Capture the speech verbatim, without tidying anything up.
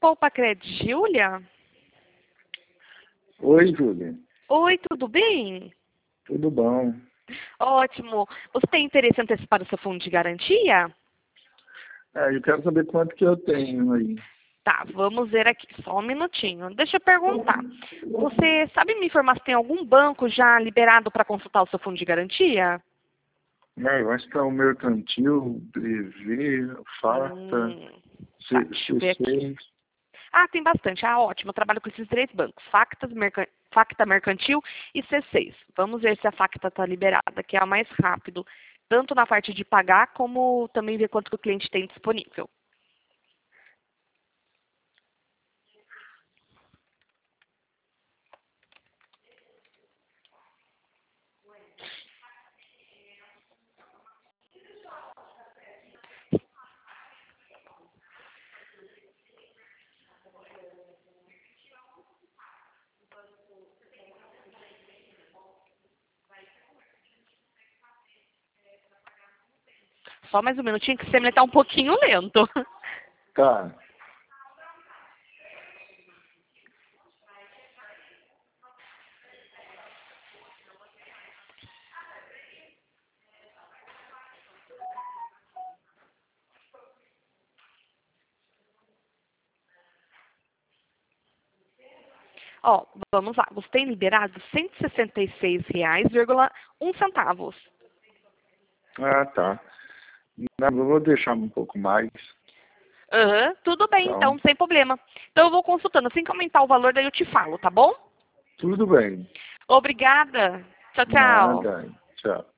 Poupa Cred, Júlia? Oi, Júlia. Oi, tudo bem? Tudo bom? Ótimo. Você tem interesse em antecipar o seu fundo de garantia? É, eu quero saber quanto que eu tenho aí. Tá, vamos ver aqui, só um minutinho. Deixa eu perguntar. Você sabe me informar se tem algum banco já liberado para consultar o seu fundo de garantia? É, eu acho que é o Mercantil, B V, Farta, Hum, C, tá, deixa eu ver aqui. C6. Ah, tem bastante. Ah, ótimo. Eu trabalho com esses três bancos. Factas, Merca... Facta Mercantil e C seis. Vamos ver se a Facta está liberada, que é a mais rápido, tanto na parte de pagar, como também ver quanto que o cliente tem disponível. Só mais um minutinho que o sistema está um pouquinho lento. Tá. Ó, vamos lá. Você tem liberado cento e sessenta e seis reais e um centavos. Ah, tá. Não, eu vou deixar um pouco mais. Aham, tudo bem, Então, então, sem problema. Então eu vou consultando. Assim que aumentar o valor, daí eu te falo, tá bom? tudo bem. Obrigada. Tchau, tchau. Nada. Tchau.